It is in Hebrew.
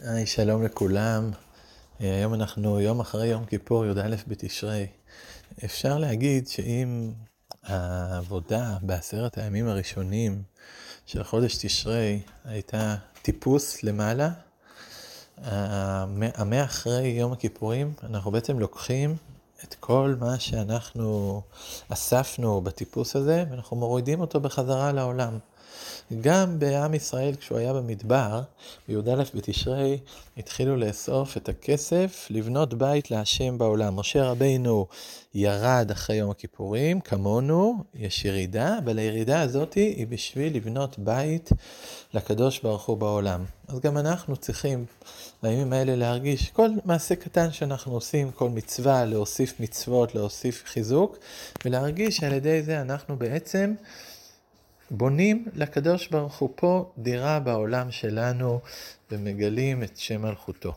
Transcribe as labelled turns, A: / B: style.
A: שלום לכולם. היום אנחנו יום אחרי יום כיפור, י"א בתשרי. אפשר להגיד שאם העבודה בעשרת הימים הראשונים של חודש תשרי הייתה טיפוס למעלה, המאה אחרי יום הכיפורים אנחנו בעצם לוקחים את כל מה שאנחנו אספנו בטיפוס הזה ואנחנו מורידים אותו בחזרה לעולם. גם בעם ישראל כשהוא היה במדבר, בי"א בתשרי, התחילו לאסוף את הכסף לבנות בית להשם בעולם. משה רבינו ירד אחרי יום הכיפורים, כמונו, יש ירידה, אבל הירידה הזאת היא בשביל לבנות בית לקדוש ברוך הוא בעולם. אז גם אנחנו צריכים בימים האלה להרגיש כל מעשה קטן שאנחנו עושים, כל מצווה, להוסיף מצוות, להוסיף חיזוק, ולהרגיש שעל ידי זה אנחנו בעצם בונים לקדוש ברוך הוא פה דירה בעולם שלנו ומגלים את שם מלכותו.